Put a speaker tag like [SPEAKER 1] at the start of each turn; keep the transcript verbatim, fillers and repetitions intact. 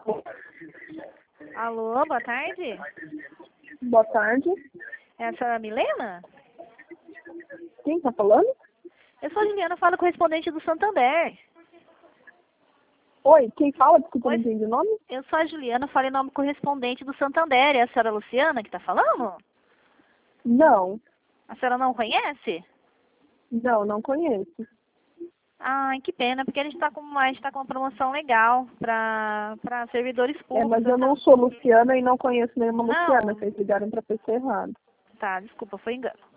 [SPEAKER 1] Alô, boa tarde.
[SPEAKER 2] Boa tarde.
[SPEAKER 1] É a senhora Milena?
[SPEAKER 2] Quem tá falando?
[SPEAKER 1] Eu sou a Juliana, falo correspondente do Santander.
[SPEAKER 2] Oi, quem fala? Desculpa,
[SPEAKER 1] Oi.
[SPEAKER 2] não entendi o nome.
[SPEAKER 1] Eu sou a Juliana, falo em nome correspondente do Santander. É a senhora Luciana que tá falando?
[SPEAKER 2] Não,
[SPEAKER 1] A senhora não conhece?
[SPEAKER 2] não, não conheço.
[SPEAKER 1] Ai, que pena, porque a gente tá com uma, a gente tá com uma promoção legal para para servidores
[SPEAKER 2] É,
[SPEAKER 1] públicos.
[SPEAKER 2] mas eu não sou Luciana e não conheço nenhuma
[SPEAKER 1] Não.
[SPEAKER 2] Luciana. Vocês ligaram pra pessoa errada.
[SPEAKER 1] Tá, desculpa, foi engano.